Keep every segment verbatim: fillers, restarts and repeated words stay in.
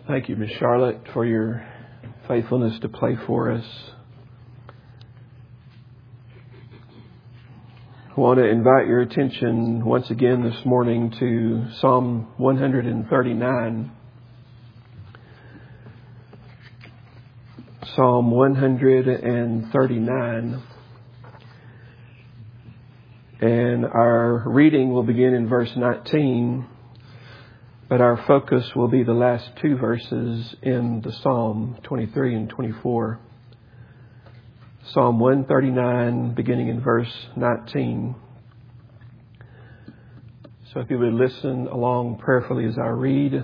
Thank you, Miss Charlotte, for your faithfulness to play for us. I want to invite your attention once again this morning to Psalm one thirty-nine. Psalm one thirty-nine. And our reading will begin in verse nineteen, but our focus will be the last two verses in the Psalm, twenty-three and twenty-four. Psalm one thirty-nine, beginning in verse nineteen. So if you would listen along prayerfully as I read.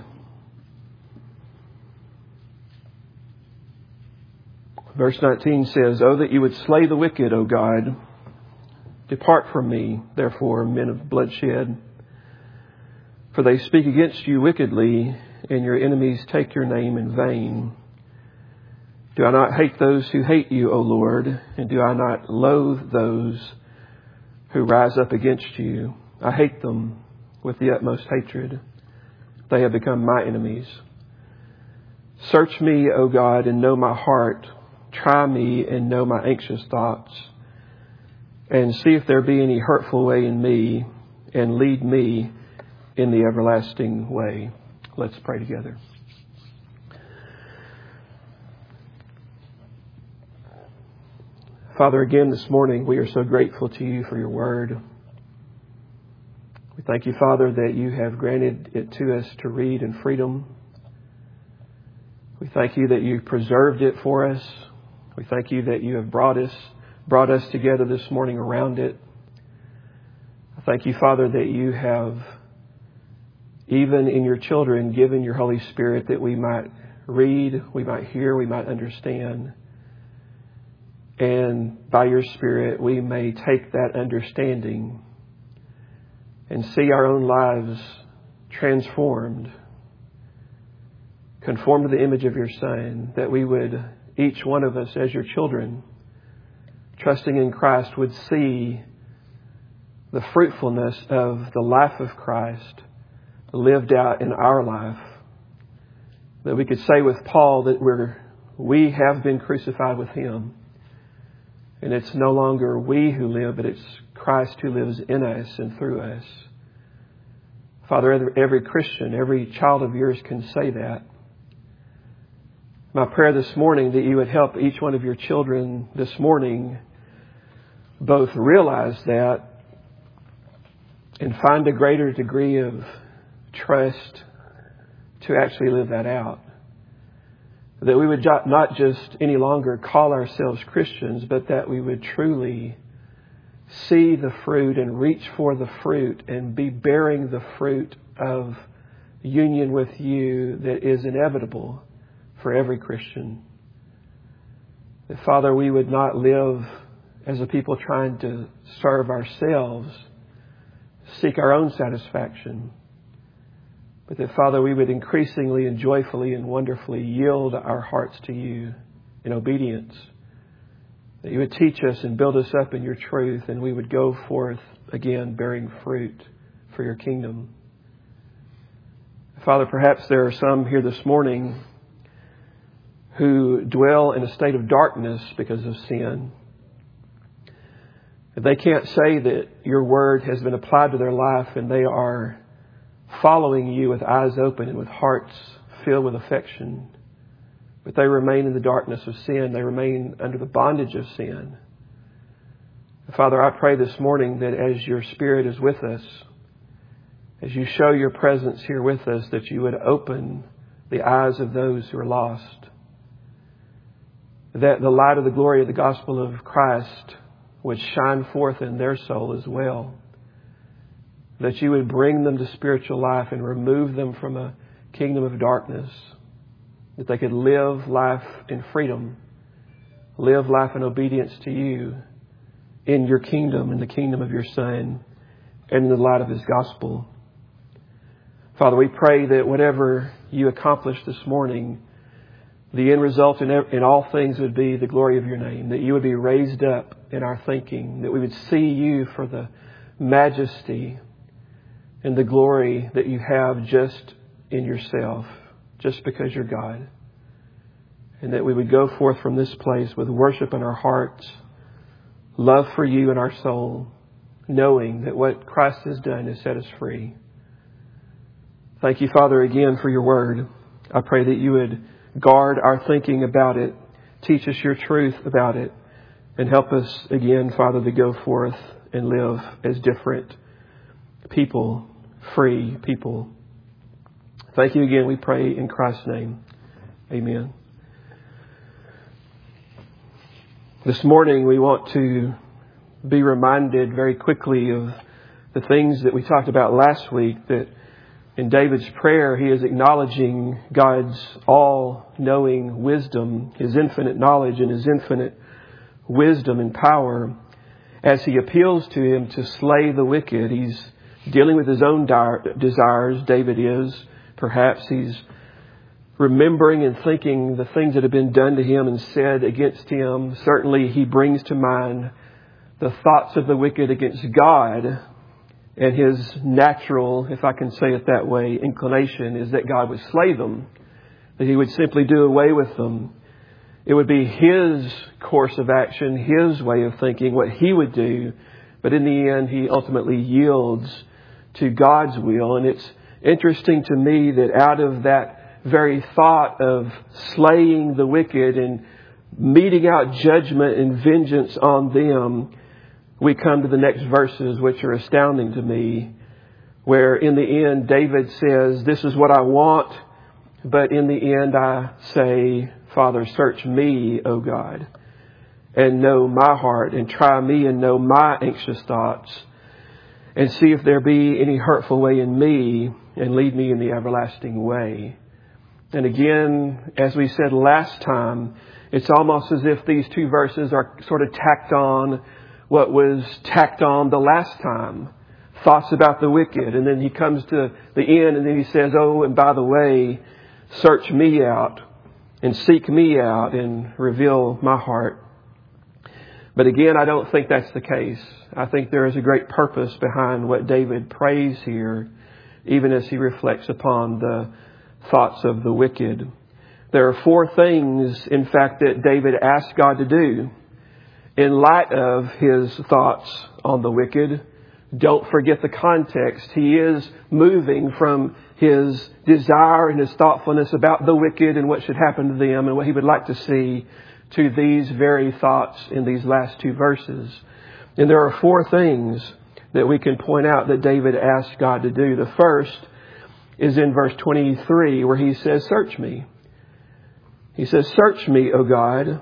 Verse nineteen says, "Oh, that you would slay the wicked, O God. Depart from me, therefore, men of bloodshed. For they speak against you wickedly, and your enemies take your name in vain. Do I not hate those who hate you, O Lord? And do I not loathe those who rise up against you? I hate them with the utmost hatred. They have become my enemies. Search me, O God, and know my heart. Try me and know my anxious thoughts. And see if there be any hurtful way in me, and lead me in the everlasting way." Let's pray together. Father, again this morning, we are so grateful to you for your word. We thank you, Father, that you have granted it to us to read in freedom. We thank you that you preserved it for us. We thank you that you have brought us brought us together this morning around it. I thank you, Father, that you have, even in your children, given your Holy Spirit that we might read, we might hear, we might understand. And by your Spirit, we may take that understanding and see our own lives transformed, conformed to the image of your Son, that we would, each one of us as your children, trusting in Christ, would see the fruitfulness of the life of Christ lived out in our life. That we could say with Paul that we're, we have been crucified with him. And it's no longer we who live, but it's Christ who lives in us and through us. Father, every, every Christian, every child of yours can say that. My prayer this morning that you would help each one of your children this morning both realize that and find a greater degree of trust to actually live that out. That we would not just any longer call ourselves Christians, but that we would truly see the fruit and reach for the fruit and be bearing the fruit of union with you that is inevitable for every Christian. That, Father, we would not live as a people trying to serve ourselves, seek our own satisfaction, but that, Father, we would increasingly and joyfully and wonderfully yield our hearts to you in obedience. That you would teach us and build us up in your truth, and we would go forth again bearing fruit for your kingdom. Father, perhaps there are some here this morning who dwell in a state of darkness because of sin. They can't say that your word has been applied to their life and they are following you with eyes open and with hearts filled with affection. But they remain in the darkness of sin. They remain under the bondage of sin. Father, I pray this morning that as your Spirit is with us, as you show your presence here with us, that you would open the eyes of those who are lost. That the light of the glory of the gospel of Christ would shine forth in their soul as well. That you would bring them to spiritual life and remove them from a kingdom of darkness. That they could live life in freedom, live life in obedience to you in your kingdom, in the kingdom of your Son, and in the light of his gospel. Father, we pray that whatever you accomplish this morning, the end result in, in all things would be the glory of your name, that you would be raised up in our thinking, that we would see you for the majesty and the glory that you have just in yourself, just because you're God. And that we would go forth from this place with worship in our hearts, love for you in our soul, knowing that what Christ has done has set us free. Thank you, Father, again for your word. I pray that you would guard our thinking about it, teach us your truth about it, and help us again, Father, to go forth and live as different people, free people. Thank you again, we pray in Christ's name. Amen. This morning we want to be reminded very quickly of the things that we talked about last week, that in David's prayer he is acknowledging God's all-knowing wisdom, His infinite knowledge and His infinite wisdom and power. As he appeals to Him to slay the wicked, he's dealing with his own desires, David is. Perhaps he's remembering and thinking the things that have been done to him and said against him. Certainly he brings to mind the thoughts of the wicked against God, and his natural, if I can say it that way, inclination is that God would slay them, that He would simply do away with them. It would be His course of action, His way of thinking, what He would do. But in the end, He ultimately yields to God's will. And it's interesting to me that out of that very thought of slaying the wicked and meting out judgment and vengeance on them, we come to the next verses, which are astounding to me, where in the end David says, this is what I want, but in the end I say, Father, search me, O God, and know my heart, and try me and know my anxious thoughts, and see if there be any hurtful way in me, and lead me in the everlasting way. And again, as we said last time, it's almost as if these two verses are sort of tacked on what was tacked on the last time. Thoughts about the wicked. And then he comes to the end and then he says, oh, and by the way, search me out and seek me out and reveal my heart. But again, I don't think that's the case. I think there is a great purpose behind what David prays here, even as he reflects upon the thoughts of the wicked. There are four things, in fact, that David asked God to do in light of his thoughts on the wicked. Don't forget the context. He is moving from his desire and his thoughtfulness about the wicked and what should happen to them and what he would like to see to these very thoughts in these last two verses. And there are four things that we can point out that David asked God to do. The first is in verse twenty-three, where he says, search me. He says, search me, O God,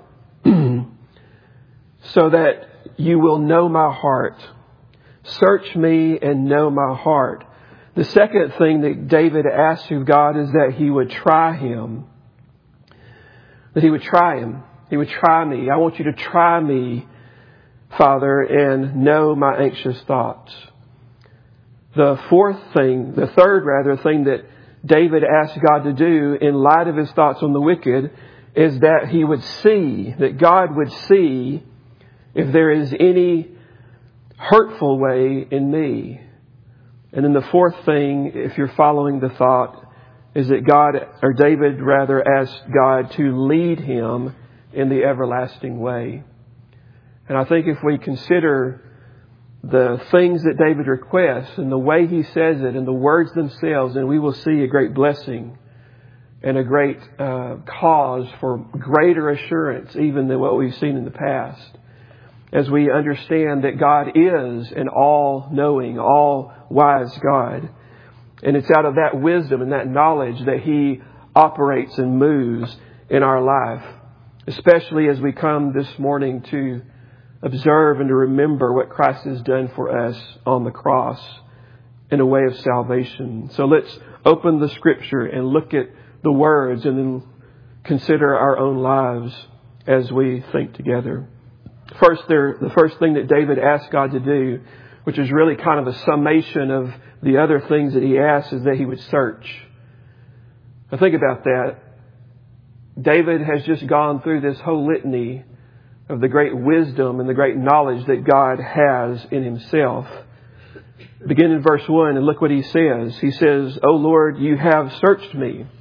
so that you will know my heart. Search me and know my heart. The second thing that David asked of God is that he would try him. That he would try him. He would try me. I want you to try me, Father, and know my anxious thoughts. The fourth thing, the third rather, thing that David asked God to do in light of his thoughts on the wicked is that he would see, that God would see if there is any hurtful way in me. And then the fourth thing, if you're following the thought, is that God, or David rather, asked God to lead him in the everlasting way. And I think if we consider the things that David requests and the way he says it and the words themselves, and we will see a great blessing and a great uh, cause for greater assurance even than what we've seen in the past, as we understand that God is an all-knowing, all-wise God. And it's out of that wisdom and that knowledge that He operates and moves in our life, especially as we come this morning to observe and to remember what Christ has done for us on the cross in a way of salvation. So let's open the Scripture and look at the words and then consider our own lives as we think together. First, there, the first thing that David asked God to do, which is really kind of a summation of the other things that he asked, is that he would search. Now think about that. David has just gone through this whole litany of the great wisdom and the great knowledge that God has in Himself. Begin in verse one and look what he says. He says, O Lord, you have searched me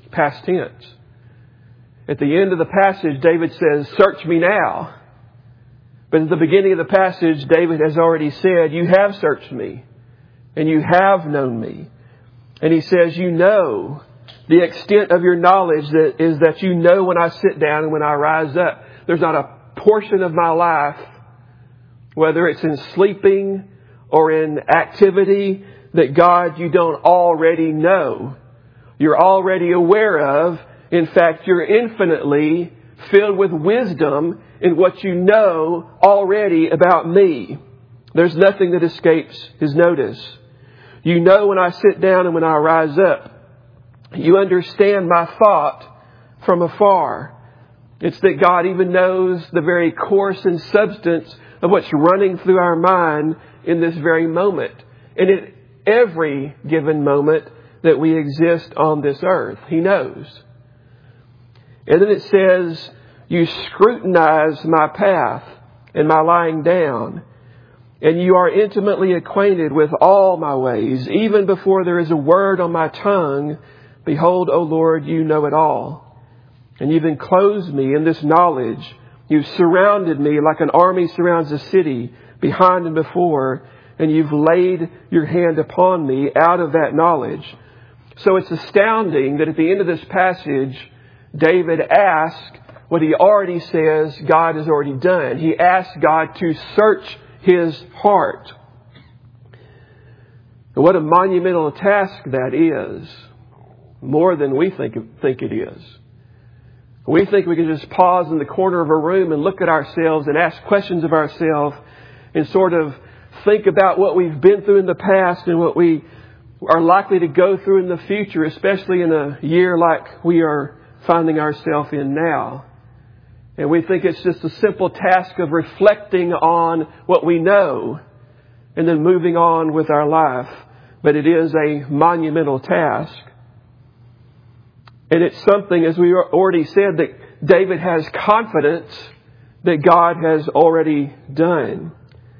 past tense. At the end of the passage, David says, search me now. But at the beginning of the passage, David has already said, you have searched me and you have known me. And he says, you know, the extent of your knowledge that is that you know when I sit down and when I rise up. There's not a portion of my life, whether it's in sleeping or in activity, that God, you don't already know. You're already aware of. In fact, you're infinitely filled with wisdom in what you know already about me. There's nothing that escapes His notice. You know when I sit down and when I rise up. You understand my thought from afar. It's that God even knows the very course and substance of what's running through our mind in this very moment. And at every given moment that we exist on this earth, He knows. And then it says, you scrutinize my path and my lying down, and you are intimately acquainted with all my ways. Even before there is a word on my tongue, behold, O Lord, you know it all. And you've enclosed me in this knowledge. You've surrounded me like an army surrounds a city, behind and before, and you've laid your hand upon me out of that knowledge. So it's astounding that at the end of this passage, David asked what he already says God has already done. He asked God to search his heart. And what a monumental task that is. More than we think, think it is. We think we can just pause in the corner of a room and look at ourselves and ask questions of ourselves and sort of think about what we've been through in the past and what we are likely to go through in the future, especially in a year like we are finding ourselves in now. And we think it's just a simple task of reflecting on what we know and then moving on with our life. But it is a monumental task. And it's something, as we already said, that David has confidence that God has already done.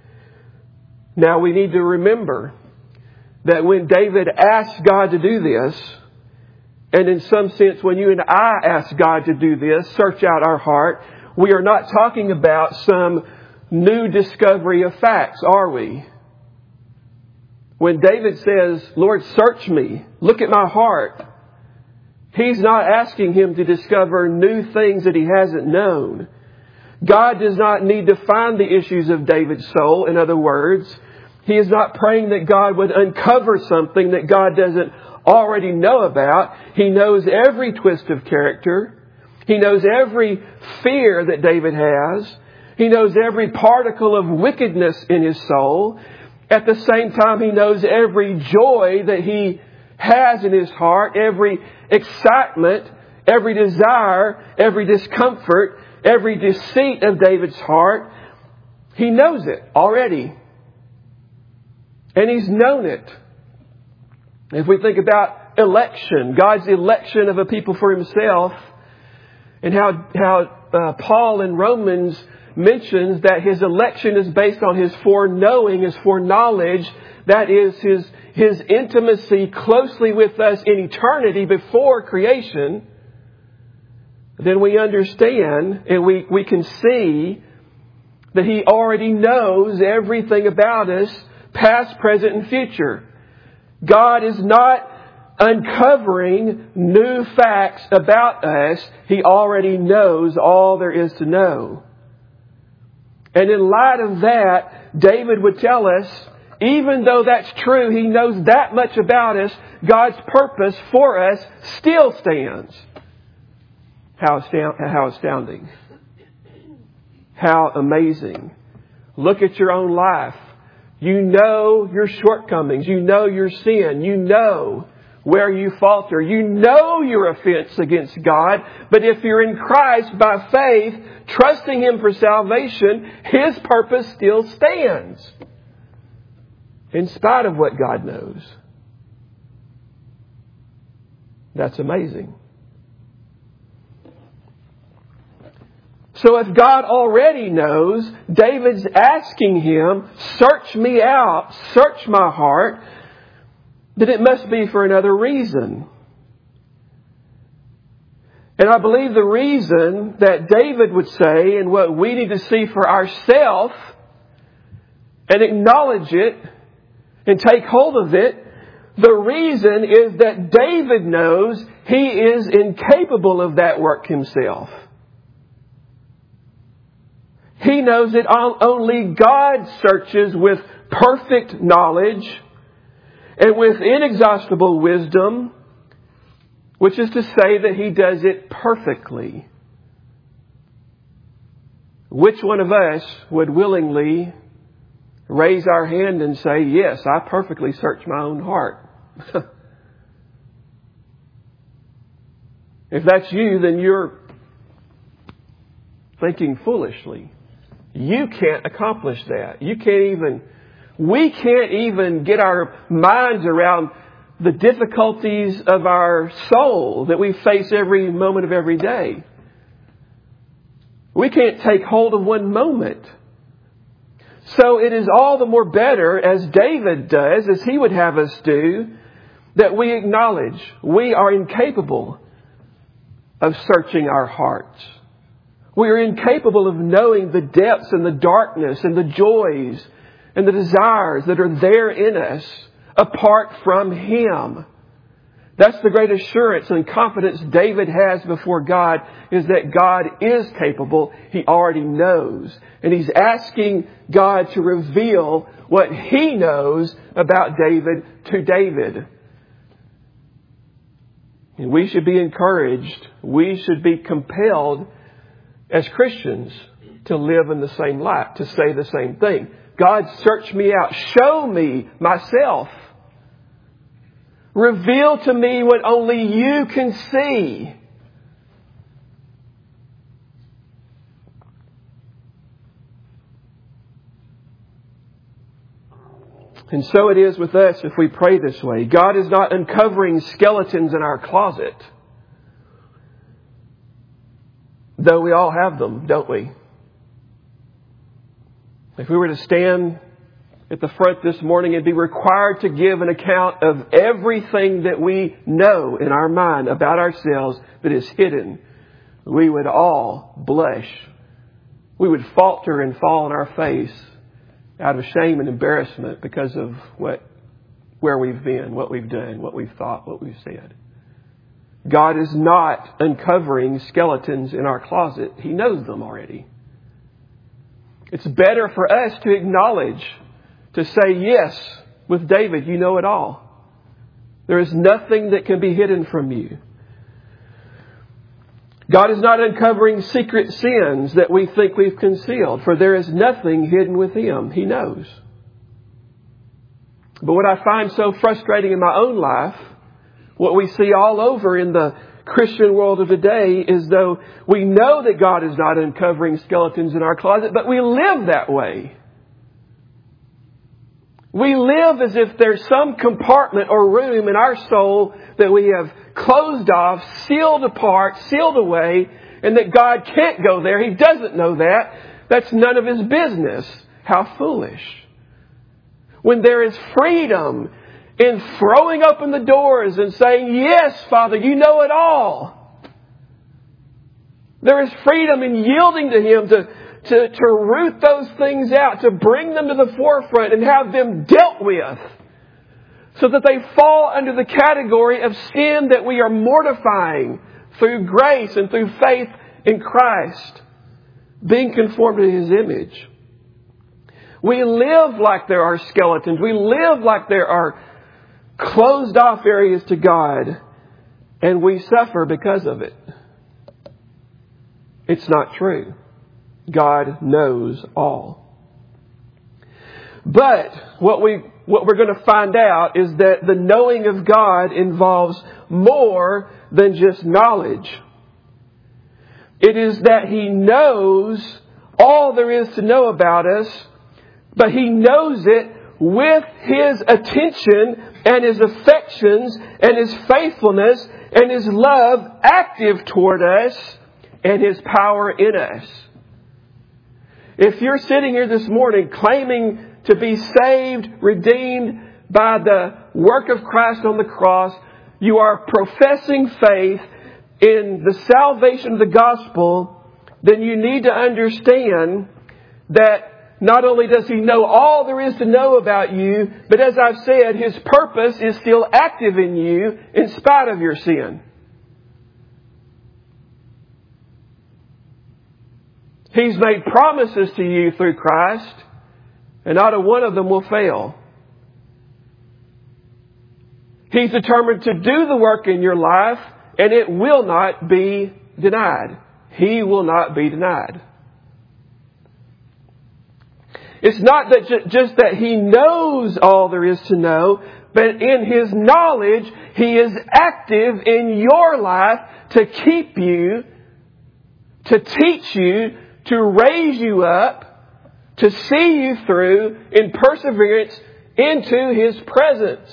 Now we need to remember that when David asked God to do this, and in some sense when you and I ask God to do this, search out our heart, we are not talking about some new discovery of facts, are we? When David says, Lord, search me, look at my heart, He's not asking him to discover new things that he hasn't known. God does not need to find the issues of David's soul. In other words, he is not praying that God would uncover something that God doesn't already know about. He knows every twist of character. He knows every fear that David has. He knows every particle of wickedness in his soul. At the same time, He knows every joy that he has in his heart, every excitement, every desire, every discomfort, every deceit of David's heart. He knows it already. And He's known it. If we think about election, God's election of a people for Himself, and how, how uh, Paul in Romans mentions that His election is based on His foreknowing, His foreknowledge, that is His His intimacy closely with us in eternity before creation, then we understand and we, we can see that He already knows everything about us, past, present, and future. God is not uncovering new facts about us. He already knows all there is to know. And in light of that, David would tell us, even though that's true, he knows that much about us, God's purpose for us still stands. How astound- how astounding. How amazing. Look at your own life. You know your shortcomings. You know your sin. You know where you falter. You know your offense against God. But if you're in Christ by faith, trusting Him for salvation, His purpose still stands. In spite of what God knows. That's amazing. So if God already knows, David's asking Him, search me out, search my heart, then it must be for another reason. And I believe the reason that David would say, and what we need to see for ourselves and acknowledge it and take hold of it, the reason is that David knows he is incapable of that work himself. He knows that only God searches with perfect knowledge and with inexhaustible wisdom, which is to say that He does it perfectly. Which one of us would willingly raise our hand and say, yes, I perfectly search my own heart? If that's you, then you're thinking foolishly. You can't accomplish that. You can't even, we can't even get our minds around the difficulties of our soul that we face every moment of every day. We can't take hold of one moment. So it is all the more better, as David does, as he would have us do, that we acknowledge we are incapable of searching our hearts. We are incapable of knowing the depths and the darkness and the joys and the desires that are there in us apart from Him. That's the great assurance and confidence David has before God, is that God is capable. He already knows. And he's asking God to reveal what He knows about David to David. And we should be encouraged. We should be compelled as Christians to live in the same light, to say the same thing. God, search me out. Show me myself. Reveal to me what only You can see. And so it is with us if we pray this way. God is not uncovering skeletons in our closet. Though we all have them, don't we? If we were to stand at the front this morning and be required to give an account of everything that we know in our mind about ourselves that is hidden, we would all blush. We would falter and fall on our face out of shame and embarrassment because of what, where we've been, what we've done, what we've thought, what we've said. God is not uncovering skeletons in our closet. He knows them already. It's better for us to acknowledge, to say, yes, with David, You know it all. There is nothing that can be hidden from You. God is not uncovering secret sins that we think we've concealed, for there is nothing hidden with Him. He knows. But what I find so frustrating in my own life, what we see all over in the Christian world of today, is though we know that God is not uncovering skeletons in our closet, but we live that way. We live as if there's some compartment or room in our soul that we have closed off, sealed apart, sealed away, and that God can't go there. He doesn't know that. That's none of His business. How foolish. When there is freedom in throwing open the doors and saying, yes, Father, You know it all. There is freedom in yielding to Him to To, to root those things out, to bring them to the forefront and have them dealt with so that they fall under the category of sin that we are mortifying through grace and through faith in Christ, being conformed to His image. We live like there are skeletons. We live like there are closed off areas to God, and we suffer because of it. It's not true. God knows all. But what we what we're going to find out is that the knowing of God involves more than just knowledge. It is that He knows all there is to know about us, but He knows it with His attention and His affections and His faithfulness and His love active toward us and His power in us. If you're sitting here this morning claiming to be saved, redeemed by the work of Christ on the cross, you are professing faith in the salvation of the gospel, then you need to understand that not only does He know all there is to know about you, but as I've said, His purpose is still active in you in spite of your sin. He's made promises to you through Christ, and not a one of them will fail. He's determined to do the work in your life, and it will not be denied. He will not be denied. It's not that ju- just that He knows all there is to know, but in His knowledge, He is active in your life to keep you, to teach you, to raise you up, to see you through in perseverance into His presence.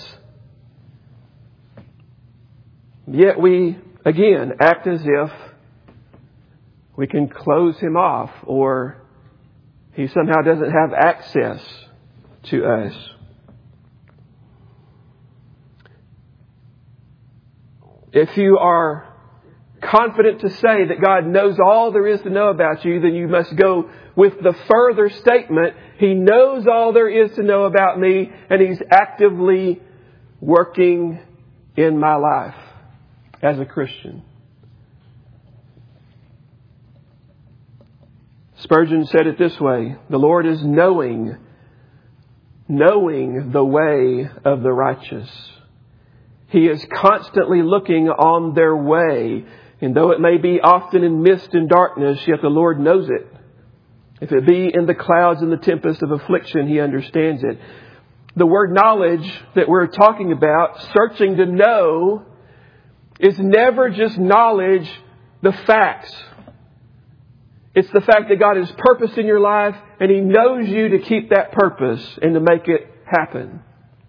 Yet we, again, act as if we can close Him off, or He somehow doesn't have access to us. If you are confident to say that God knows all there is to know about you, then you must go with the further statement, He knows all there is to know about me, and He's actively working in my life as a Christian. Spurgeon said it this way: the Lord is knowing, knowing the way of the righteous. He is constantly looking on their way. And though it may be often in mist and darkness, yet the Lord knows it. If it be in the clouds and the tempest of affliction, He understands it. The word knowledge that we're talking about, searching to know, is never just knowledge, the facts. It's the fact that God has purpose in your life, and He knows you to keep that purpose and to make it happen.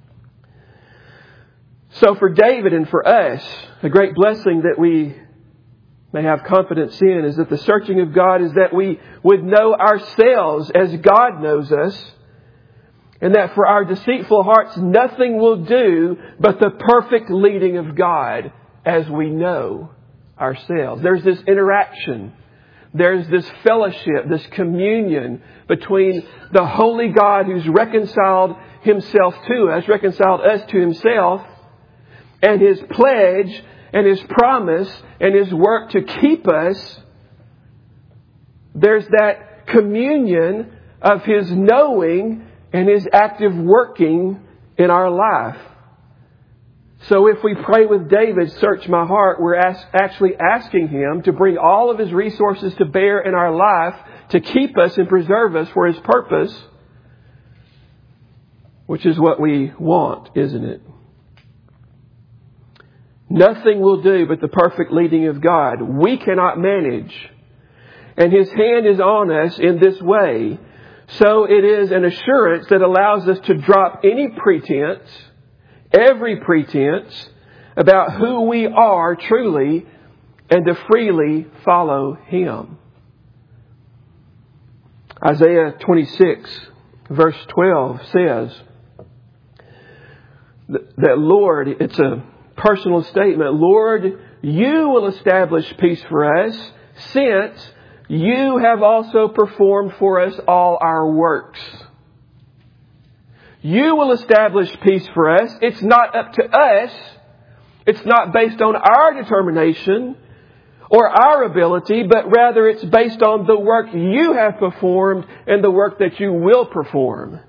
So for David and for us, a great blessing that we may have confidence in is that the searching of God is that we would know ourselves as God knows us, and that for our deceitful hearts nothing will do but the perfect leading of God as we know ourselves. There's this interaction. There's this fellowship, this communion between the holy God who's reconciled Himself to us, reconciled us to Himself, and His pledge and His promise and His work to keep us. There's that communion of His knowing and His active working in our life. So if we pray with David, search my heart, we're ask, actually asking Him to bring all of His resources to bear in our life to keep us and preserve us for His purpose, which is what we want, isn't it? Nothing will do but the perfect leading of God. We cannot manage. And His hand is on us in this way. So it is an assurance that allows us to drop any pretense, every pretense, about who we are truly, and to freely follow Him. Isaiah twenty-six, verse twelve says that, Lord, it's a personal statement. Lord, You will establish peace for us, since You have also performed for us all our works. You will establish peace for us. It's not up to us. It's not based on our determination or our ability, but rather it's based on the work You have performed and the work that You will perform.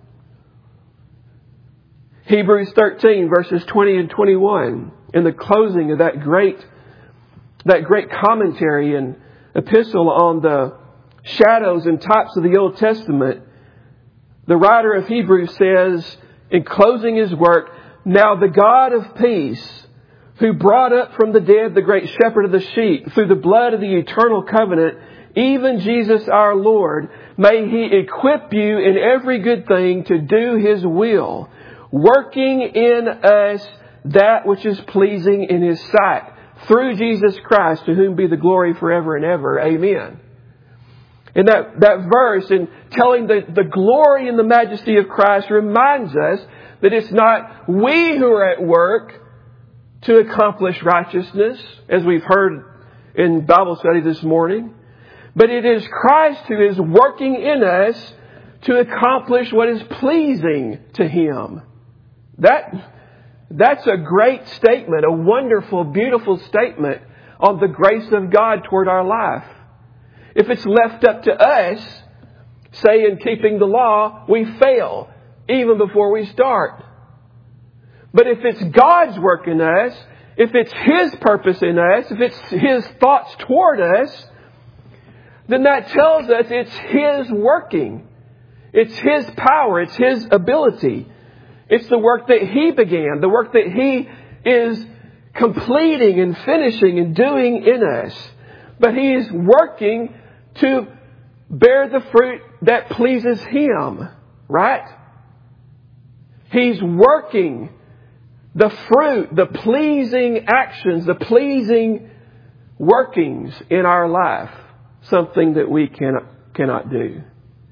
Hebrews thirteen, verses twenty and twenty-one. In the closing of that great, that great commentary and epistle on the shadows and types of the Old Testament, the writer of Hebrews says, in closing his work, "Now the God of peace, who brought up from the dead the great shepherd of the sheep through the blood of the eternal covenant, even Jesus our Lord, may He equip you in every good thing to do His will, working in us that which is pleasing in His sight, through Jesus Christ, to whom be the glory forever and ever. Amen." And that, that verse, in telling the, the glory and the majesty of Christ, reminds us that it's not we who are at work to accomplish righteousness, as we've heard in Bible study this morning. But it is Christ who is working in us to accomplish what is pleasing to Him. That, that's a great statement, a wonderful, beautiful statement on the grace of God toward our life. If it's left up to us, say in keeping the law, we fail even before we start. But if it's God's work in us, if it's His purpose in us, if it's His thoughts toward us, then that tells us it's His working. It's His power. It's His ability. It's the work that He began, the work that He is completing and finishing and doing in us. But He is working to bear the fruit that pleases Him, right? He's working the fruit, the pleasing actions, the pleasing workings in our life. Something that we cannot, cannot do.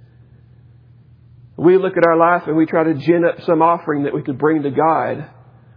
We look at our life and we try to gin up some offering that we could bring to God.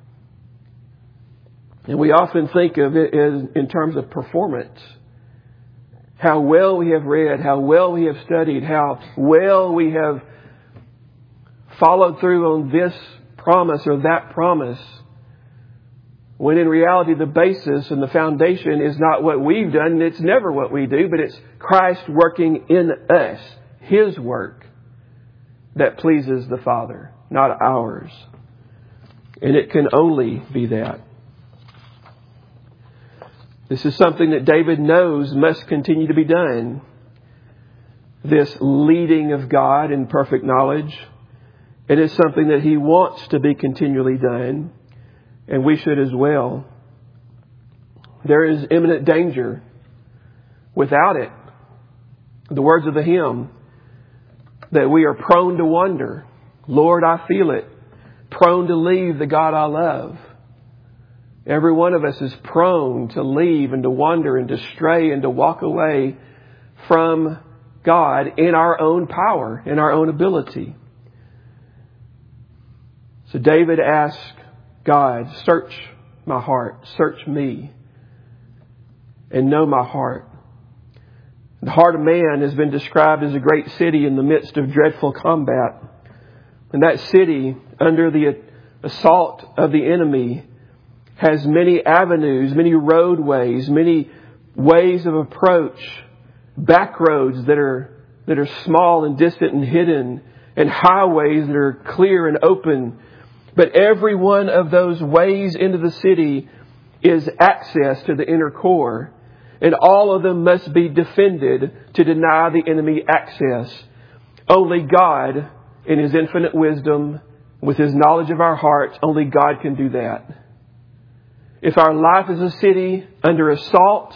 And we often think of it as in terms of performance. How well we have read, how well we have studied, how well we have followed through on this promise or that promise. When in reality, the basis and the foundation is not what we've done. It's never what we do, but it's Christ working in us. His work that pleases the Father, not ours. And it can only be that. This is something that David knows must continue to be done. This leading of God in perfect knowledge. It is something that he wants to be continually done. And we should as well. There is imminent danger without it. The words of the hymn, that we are prone to wander. Lord, I feel it. Prone to leave the God I love. Every one of us is prone to leave and to wander and to stray and to walk away from God in our own power, in our own ability. So David asked God, search my heart, search me, and know my heart. The heart of man has been described as a great city in the midst of dreadful combat. And that city, under the assault of the enemy, has many avenues, many roadways, many ways of approach, back roads that are, that are small and distant and hidden, and highways that are clear and open. But every one of those ways into the city is access to the inner core. And all of them must be defended to deny the enemy access. Only God, in His infinite wisdom, with His knowledge of our hearts, only God can do that. If our life is a city under assault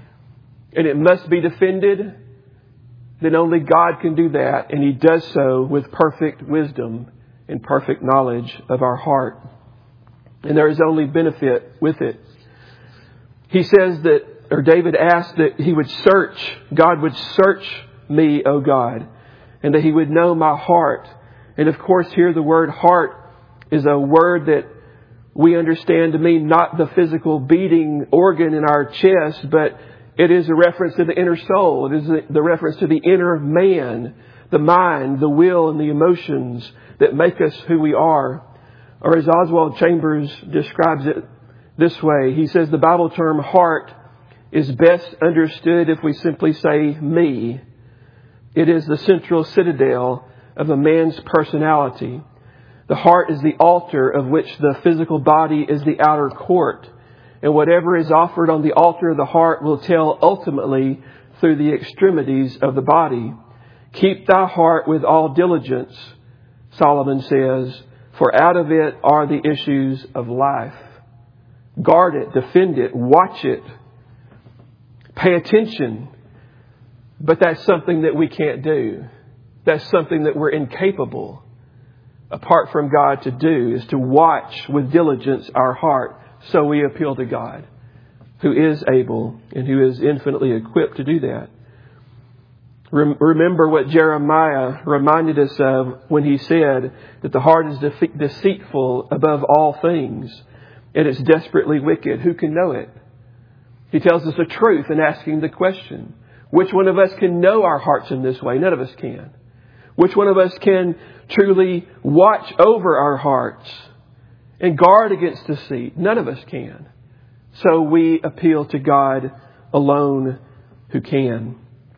and it must be defended, then only God can do that. And He does so with perfect wisdom and perfect knowledge of our heart. And there is only benefit with it. He says that, or David asked that he would search, God would search me, O God, and that He would know my heart. And of course, here the word heart is a word that we understand to mean not the physical beating organ in our chest, but it is a reference to the inner soul. It is the reference to the inner man, the mind, the will, and the emotions that make us who we are. Or as Oswald Chambers describes it this way, he says the Bible term heart is best understood if we simply say me. It is the central citadel of a man's personality. The heart is the altar of which the physical body is the outer court. And whatever is offered on the altar of the heart will tell ultimately through the extremities of the body. Keep thy heart with all diligence, Solomon says, for out of it are the issues of life. Guard it, defend it, watch it. Pay attention. But that's something that we can't do. That's something that we're incapable, apart from God, to do, is to watch with diligence our heart. So we appeal to God, who is able and who is infinitely equipped to do that. Rem- remember what Jeremiah reminded us of when he said that the heart is defe- deceitful above all things, and it's desperately wicked. Who can know it? He tells us the truth in asking the question. Which one of us can know our hearts in this way? None of us can. Which one of us can truly watch over our hearts and guard against deceit? None of us can. So we appeal to God alone who can.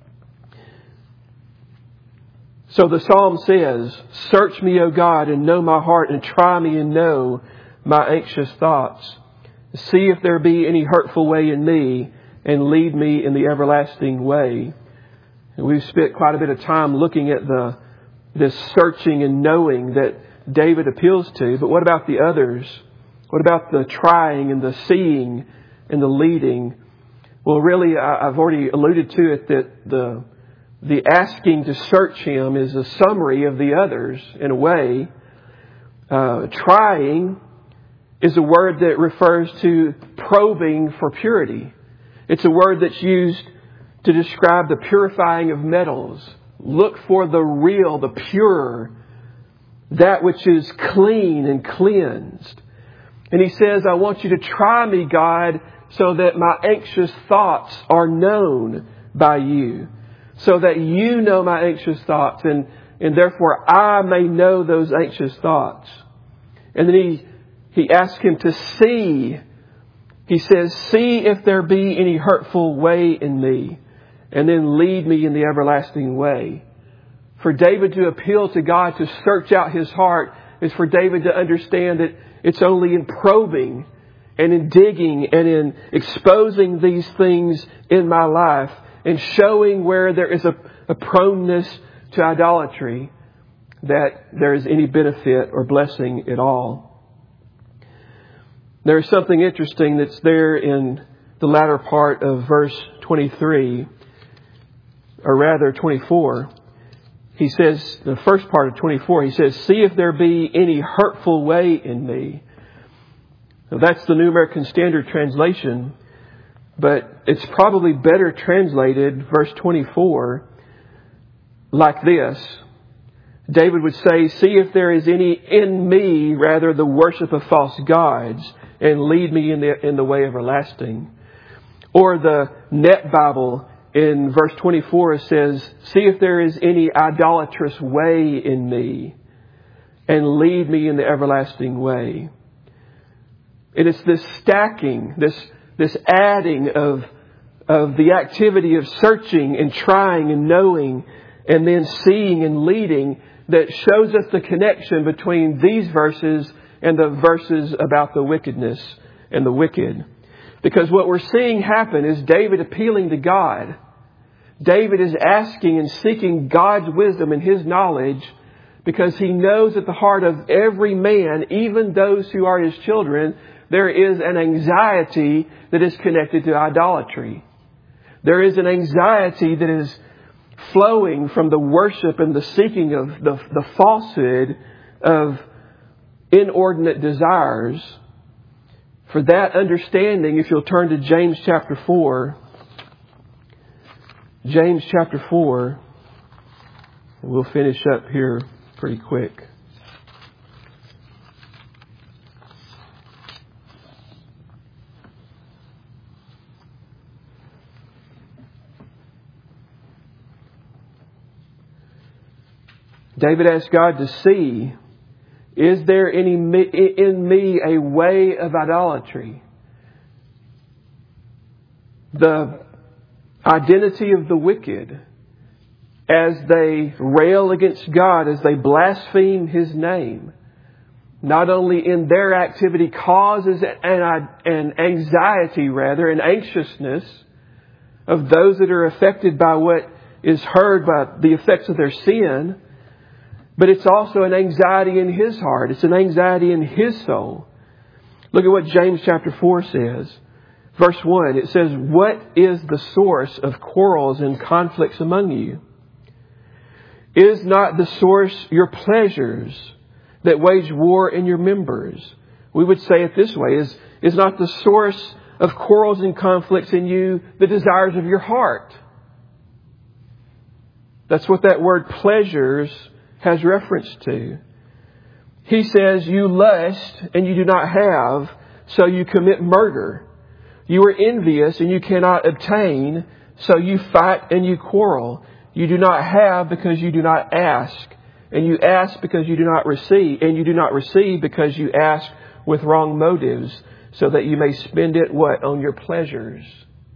So the Psalm says, "Search me, O God, and know my heart, and try me and know my anxious thoughts. See if there be any hurtful way in me, and lead me in the everlasting way." And we've spent quite a bit of time looking at the this searching and knowing that David appeals to. But what about the others? What about the trying and the seeing and the leading? Well, really, I've already alluded to it that the the asking to search Him is a summary of the others in a way. Uh, trying is a word that refers to probing for purity. It's a word that's used to describe the purifying of metals. Look for the real, the pure, that which is clean and cleansed. And He says, I want you to try me, God, so that my anxious thoughts are known by you. So that you know my anxious thoughts, and, and therefore I may know those anxious thoughts. And then he, he asks him to see. He says, see if there be any hurtful way in me, and then lead me in the everlasting way. For David to appeal to God to search out his heart is for David to understand that it's only in probing and in digging and in exposing these things in my life and showing where there is a, a proneness to idolatry that there is any benefit or blessing at all. There is something interesting that's there in the latter part of verse twenty-three, or rather twenty-four. He says, the first part of twenty-four, he says, see if there be any hurtful way in me. Now, that's the New American Standard Translation, but it's probably better translated, verse twenty-four, like this. David would say, see if there is any in me, rather the worship of false gods, and lead me in the, in the way everlasting. Or the Net Bible in verse twenty-four says, see if there is any idolatrous way in me, and lead me in the everlasting way. And it's this stacking, this this adding of of the activity of searching and trying and knowing and then seeing and leading that shows us the connection between these verses and the verses about the wickedness and the wicked. Because what we're seeing happen is David appealing to God. David is asking and seeking God's wisdom and His knowledge because he knows at the heart of every man, even those who are his children, there is an anxiety that is connected to idolatry. There is an anxiety that is flowing from the worship and the seeking of the, the falsehood of inordinate desires. For that understanding, if you'll turn to James chapter four, James chapter four, we'll finish up here pretty quick. David asked God to see, is there any in me a way of idolatry? The identity of the wicked as they rail against God, as they blaspheme His name, not only in their activity causes an, an anxiety, rather, an anxiousness of those that are affected by what is heard by the effects of their sin, but it's also an anxiety in his heart. It's an anxiety in his soul. Look at what James chapter four says. Verse one, it says, what is the source of quarrels and conflicts among you? Is not the source your pleasures that wage war in your members? We would say it this way, is, is not the source of quarrels and conflicts in you the desires of your heart? That's what that word pleasures has reference to. He says, you lust and you do not have, so you commit murder. You are envious and you cannot obtain, so you fight and you quarrel. You do not have because you do not ask. And you ask because you do not receive. And you do not receive because you ask with wrong motives, so that you may spend it, what? On your pleasures.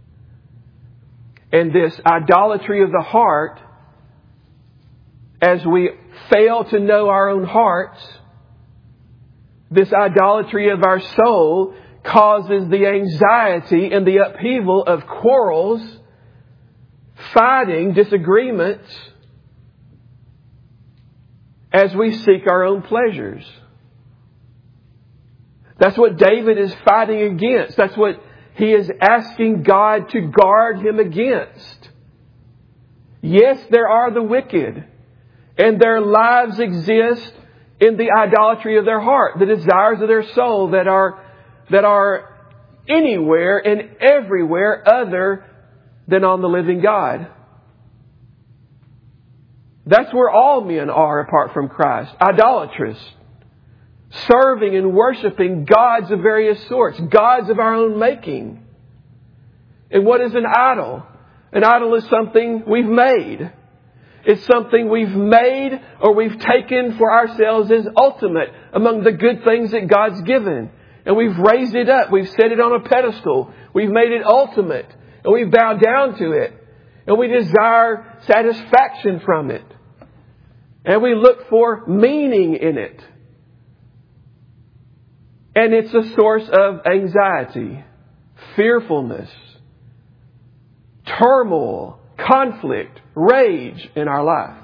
And this idolatry of the heart, as we fail to know our own hearts, this idolatry of our soul causes the anxiety and the upheaval of quarrels, fighting, disagreements, as we seek our own pleasures. That's what David is fighting against. That's what he is asking God to guard him against. Yes, there are the wicked, and their lives exist in the idolatry of their heart, the desires of their soul that are that are anywhere and everywhere other than on the living God. That's where all men are apart from Christ. Idolatrous. Serving and worshiping gods of various sorts. Gods of our own making. And what is an idol? An idol is something we've made. It's something we've made or we've taken for ourselves as ultimate among the good things that God's given. And we've raised it up. We've set it on a pedestal. We've made it ultimate. And we've bowed down to it. And we desire satisfaction from it. And we look for meaning in it. And it's a source of anxiety, fearfulness, turmoil, conflict, rage in our life.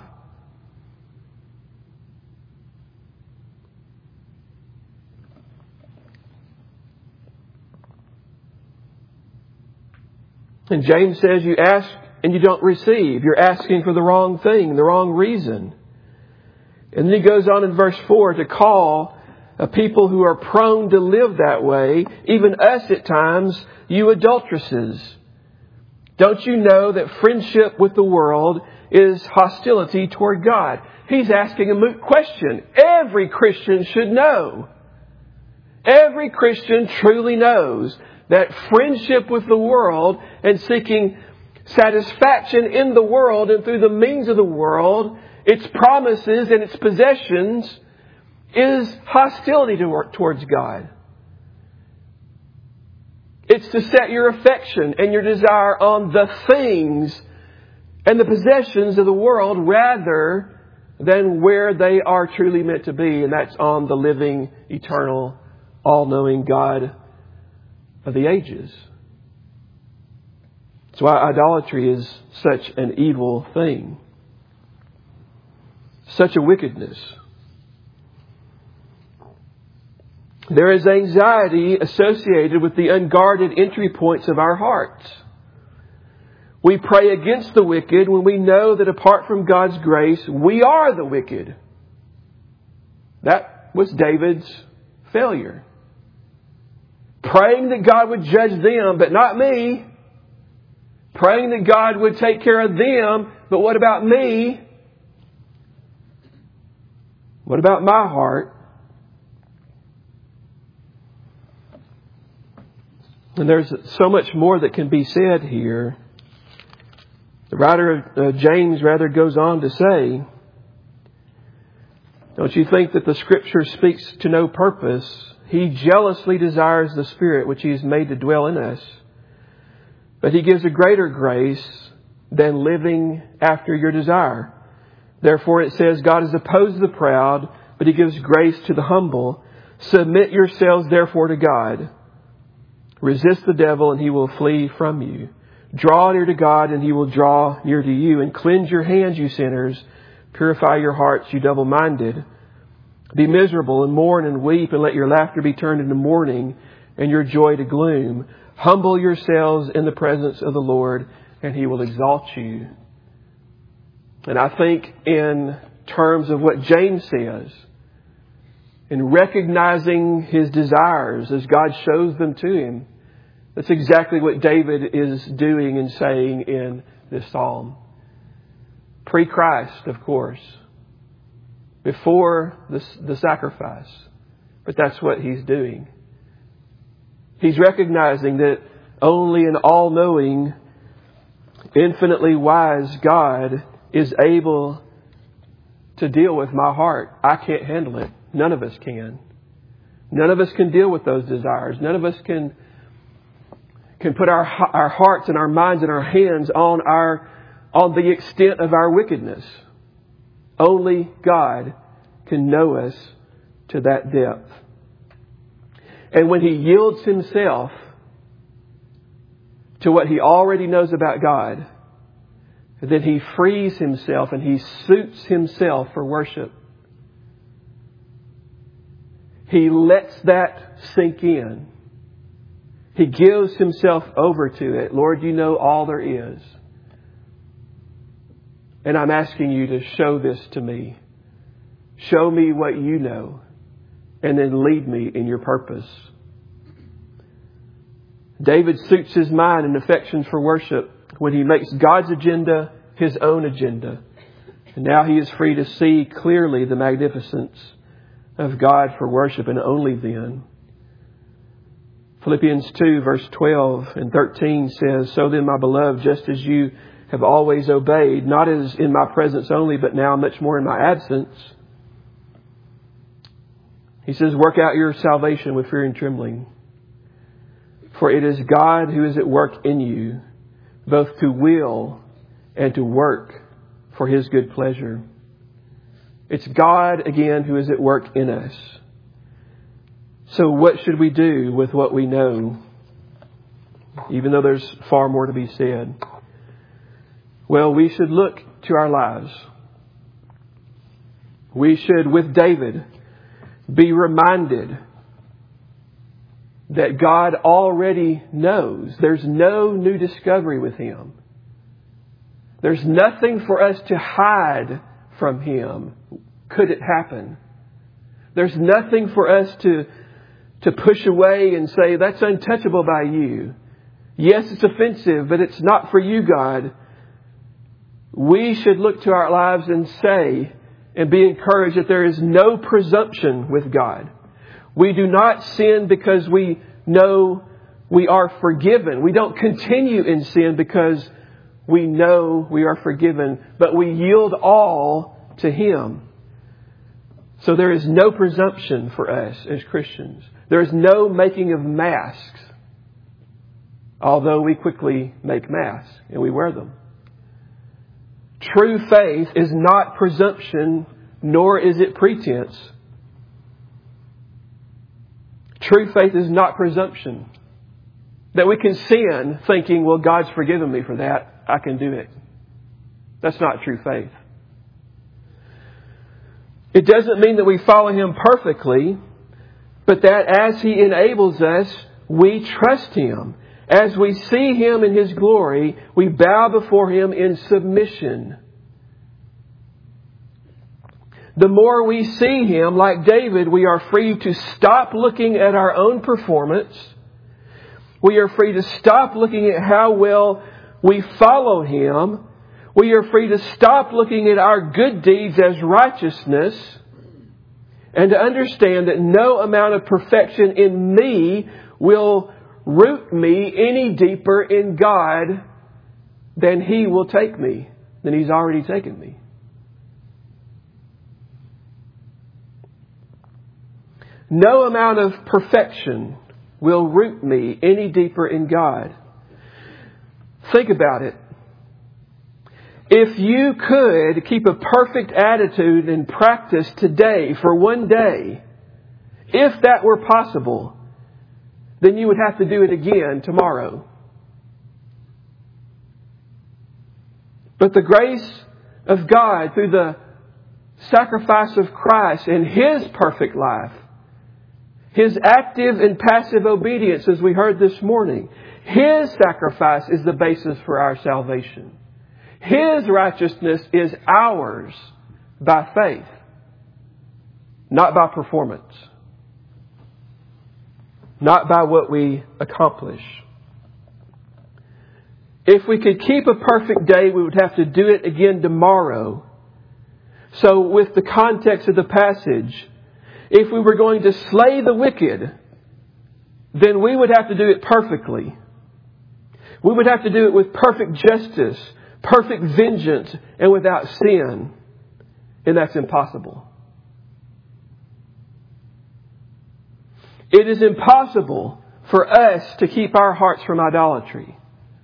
And James says you ask and you don't receive. You're asking for the wrong thing, the wrong reason. And then he goes on in verse four to call a people who are prone to live that way, even us at times, you adulteresses. Don't you know that friendship with the world is hostility toward God? He's asking a moot question. Every Christian should know. Every Christian truly knows that friendship with the world and seeking satisfaction in the world and through the means of the world, its promises and its possessions, is hostility towards God. It's to set your affection and your desire on the things and the possessions of the world rather than where they are truly meant to be. And that's on the living, eternal, all-knowing God of the ages. That's why idolatry is such an evil thing. Such a wickedness. There is anxiety associated with the unguarded entry points of our hearts. We pray against the wicked when we know that apart from God's grace, we are the wicked. That was David's failure. Praying that God would judge them, but not me. Praying that God would take care of them, but what about me? What about my heart? And there's so much more that can be said here. The writer of uh, James rather goes on to say, don't you think that the Scripture speaks to no purpose? He jealously desires the Spirit which He has made to dwell in us. But He gives a greater grace than living after your desire. Therefore it says, God is opposed to the proud, but He gives grace to the humble. Submit yourselves therefore to God. Resist the devil and he will flee from you. Draw near to God and He will draw near to you. And cleanse your hands, you sinners. Purify your hearts, you double-minded. Be miserable and mourn and weep, and let your laughter be turned into mourning and your joy to gloom. Humble yourselves in the presence of the Lord and He will exalt you. And I think in terms of what James says, in recognizing his desires as God shows them to him, that's exactly what David is doing and saying in this psalm. Pre-Christ, of course. Before the, the sacrifice. But that's what he's doing. He's recognizing that Only an all-knowing, infinitely wise God is able to deal with my heart. I can't handle it. None of us can. None of us can deal with those desires. None of us can can put our our hearts and our minds and our hands on our on the extent of our wickedness. Only God can know us to that depth. And when He yields Himself to what He already knows about God, then He frees Himself and He suits Himself for worship. He lets that sink in. He gives Himself over to it. Lord, you know all there is. And I'm asking you to show this to me. Show me what you know. And then lead me in your purpose. David suits his mind and affections for worship when he makes God's agenda his own agenda. And now he is free to see clearly the magnificence of God for worship, and only then. Philippians two verse twelve and thirteen says, "So then, my beloved, just as you have always obeyed, not as in my presence only, but now much more in my absence." He says, "Work out your salvation with fear and trembling. For it is God who is at work in you, both to will and to work for His good pleasure." It's God, again, who is at work in us. So what should we do with what we know? Even though there's far more to be said. Well, we should look to our lives. We should, with David, be reminded that God already knows. There's no new discovery with Him. There's nothing for us to hide from Him. Could it happen? There's nothing for us to, to push away and say, that's untouchable by you. Yes, it's offensive, but it's not for you, God. We should look to our lives and say and be encouraged that there is no presumption with God. We do not sin because we know we are forgiven. We don't continue in sin because we know we are forgiven, but we yield all to Him. So there is no presumption for us as Christians. There is no making of masks, although we quickly make masks and we wear them. True faith is not presumption, nor is it pretense. True faith is not presumption. That we can sin thinking, well, God's forgiven me for that. I can do it. That's not true faith. It doesn't mean that we follow Him perfectly, but that as He enables us, we trust Him. As we see Him in His glory, we bow before Him in submission. The more we see Him, like David, we are free to stop looking at our own performance. We are free to stop looking at how well we follow Him. We are free to stop looking at our good deeds as righteousness and to understand that no amount of perfection in me will root me any deeper in God than He will take me, than He's already taken me. No amount of perfection will root me any deeper in God. Think about it. If you could keep a perfect attitude and practice today for one day, if that were possible, then you would have to do it again tomorrow. But the grace of God through the sacrifice of Christ and His perfect life, His active and passive obedience, as we heard this morning, His sacrifice is the basis for our salvation. His righteousness is ours by faith, not by performance, not by what we accomplish. If we could keep a perfect day, we would have to do it again tomorrow. So with the context of the passage, if we were going to slay the wicked, then we would have to do it perfectly. We would have to do it with perfect justice, perfect vengeance, and without sin. And that's impossible. It is impossible for us to keep our hearts from idolatry.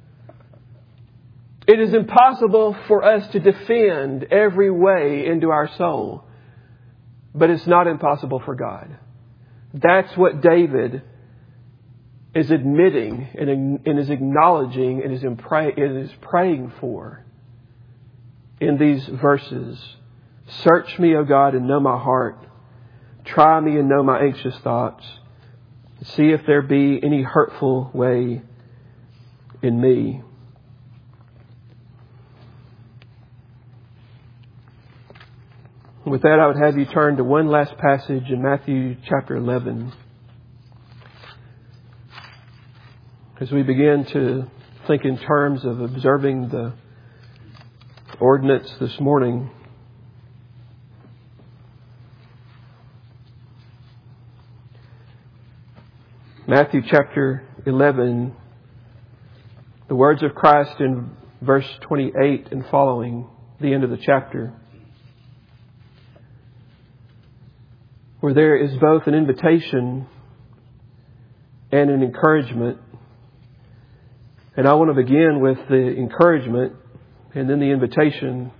It is impossible for us to defend every way into our soul. But it's not impossible for God. That's what David is admitting and is acknowledging and is praying for in these verses. Search me, O God, and know my heart. Try me and know my anxious thoughts. See if there be any hurtful way in me. With that, I would have you turn to one last passage in Matthew chapter eleven. As we begin to think in terms of observing the ordinance this morning. Matthew chapter eleven, the words of Christ in verse twenty-eight and following, the end of the chapter, where there is both an invitation and an encouragement. And I want to begin with the encouragement and then the invitation.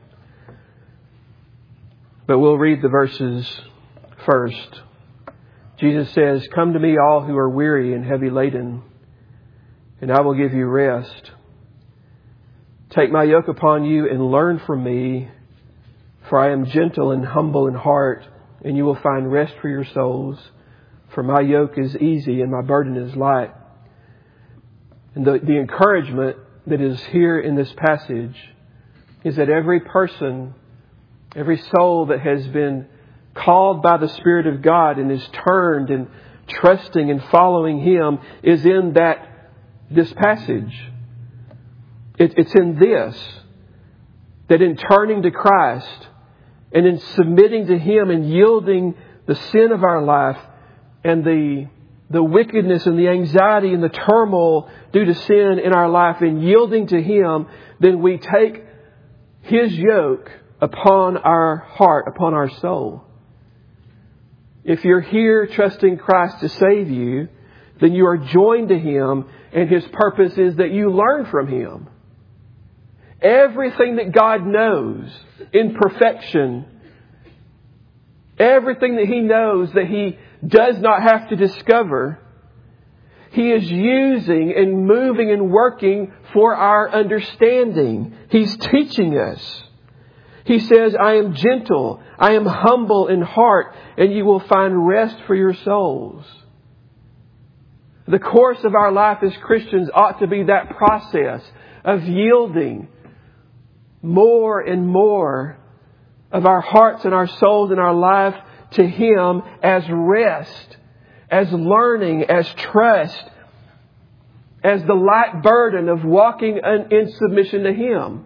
But we'll read the verses first. Jesus says, "Come to me, all who are weary and heavy laden, and I will give you rest. Take my yoke upon you and learn from me, for I am gentle and humble in heart, and you will find rest for your souls. For my yoke is easy and my burden is light." And the, the encouragement that is here in this passage is that every person, every soul that has been called by the Spirit of God and is turned and trusting and following Him is in that this passage. It, it's in this, that in turning to Christ and in submitting to Him and yielding the sin of our life and the the wickedness and the anxiety and the turmoil due to sin in our life and yielding to Him, then we take His yoke upon our heart, upon our soul. If you're here trusting Christ to save you, then you are joined to Him, and His purpose is that you learn from Him. Everything that God knows in perfection, everything that He knows that He does not have to discover, He is using and moving and working for our understanding. He's teaching us. He says, "I am gentle, I am humble in heart, and you will find rest for your souls." The course of our life as Christians ought to be that process of yielding more and more of our hearts and our souls and our life to Him as rest, as learning, as trust, as the light burden of walking in submission to Him.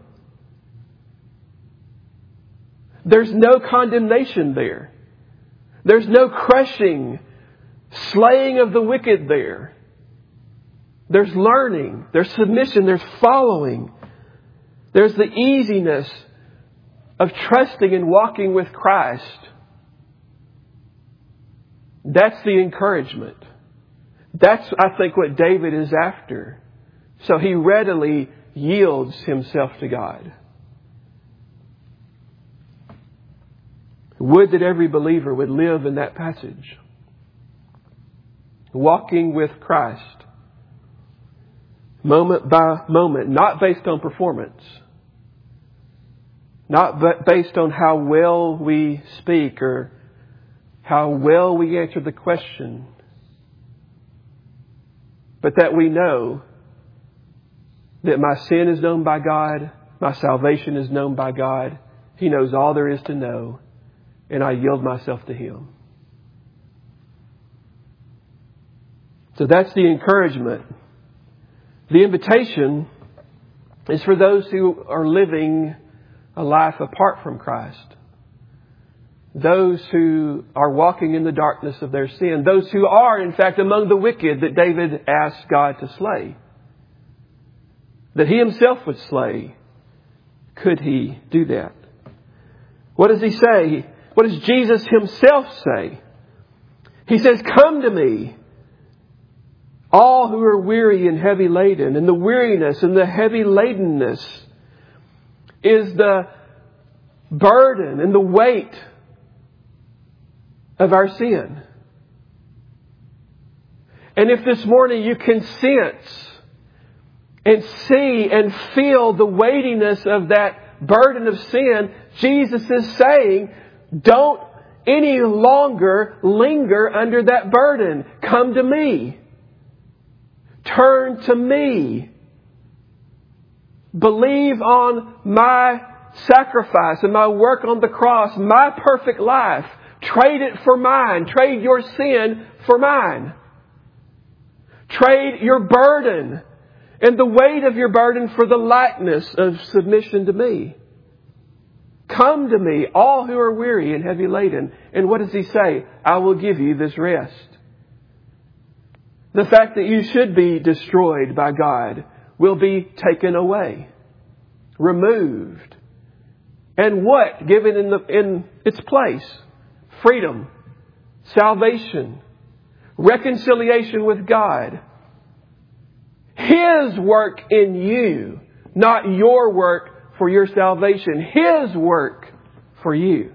There's no condemnation there. There's no crushing, slaying of the wicked there. There's learning, there's submission, there's following. There's the easiness of trusting and walking with Christ. That's the encouragement. That's, I think, what David is after. So he readily yields himself to God. Would that every believer would live in that passage. Walking with Christ. Moment by moment. Not based on performance. Not based on how well we speak or how well we answer the question. But that we know that my sin is known by God. My salvation is known by God. He knows all there is to know. And I yield myself to Him. So that's the encouragement. The invitation is for those who are living a life apart from Christ. Those who are walking in the darkness of their sin. Those who are, in fact, among the wicked that David asked God to slay. that He Himself would slay, could He do that? What does He say? What does Jesus Himself say? He says, "Come to me, all who are weary and heavy laden." And the weariness and the heavy ladenness is the burden and the weight of our sin. And if this morning you can sense and see and feel the weightiness of that burden of sin, Jesus is saying, don't any longer linger under that burden. Come to me. Turn to me. Believe on my sacrifice and my work on the cross, my perfect life. Trade it for mine. Trade your sin for mine. Trade your burden and the weight of your burden for the lightness of submission to me. Come to me, all who are weary and heavy laden. And what does He say? I will give you this rest. The fact that you should be destroyed by God will be taken away, removed. And what given in the in its place? Freedom, salvation, reconciliation with God. His work in you, not your work for your salvation. His work for you.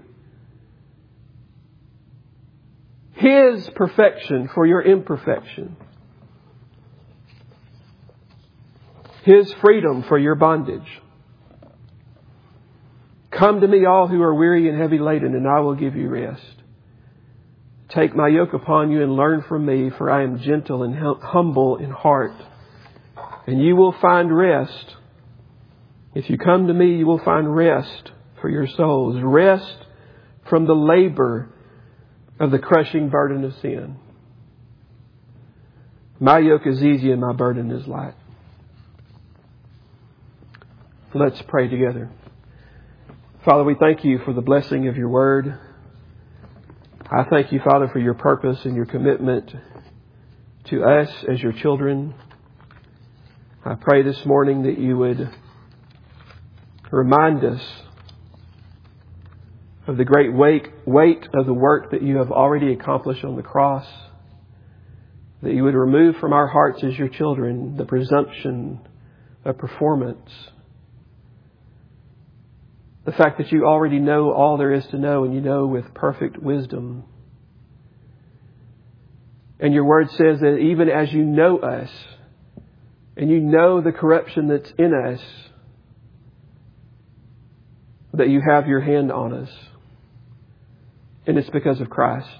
His perfection for your imperfection. His freedom for your bondage. Come to me, all who are weary and heavy laden, and I will give you rest. Take my yoke upon you and learn from me, for I am gentle and humble in heart, and you will find rest. If you come to me, you will find rest for your souls. Rest from the labor of the crushing burden of sin. My yoke is easy and my burden is light. Let's pray together. Father, we thank you for the blessing of your word. I thank you, Father, for your purpose and your commitment to us as your children. I pray this morning that you would remind us of the great weight, weight of the work that you have already accomplished on the cross. That you would remove from our hearts as your children the presumption of performance. The fact that you already know all there is to know, and you know with perfect wisdom. And your word says that even as you know us, and you know the corruption that's in us, that you have your hand on us. And it's because of Christ.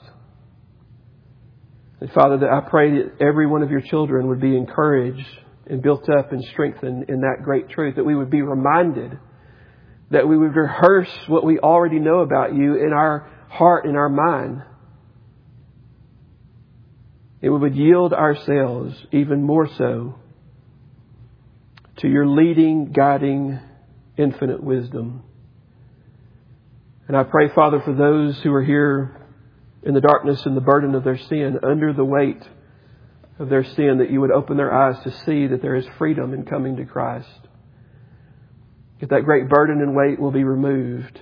And Father, that I pray that every one of your children would be encouraged and built up and strengthened in that great truth. That we would be reminded, that we would rehearse what we already know about you in our heart, in our mind. And we would yield ourselves even more so to your leading, guiding, infinite wisdom. And I pray, Father, for those who are here in the darkness and the burden of their sin, under the weight of their sin, that you would open their eyes to see that there is freedom in coming to Christ. That that great burden and weight will be removed.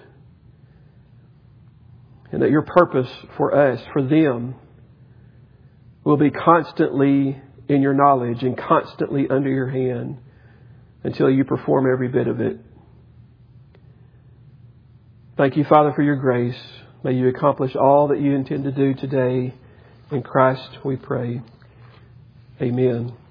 And that your purpose for us, for them, will be constantly in your knowledge and constantly under your hand until you perform every bit of it. Thank you, Father, for your grace. May you accomplish all that you intend to do today. In Christ we pray. Amen.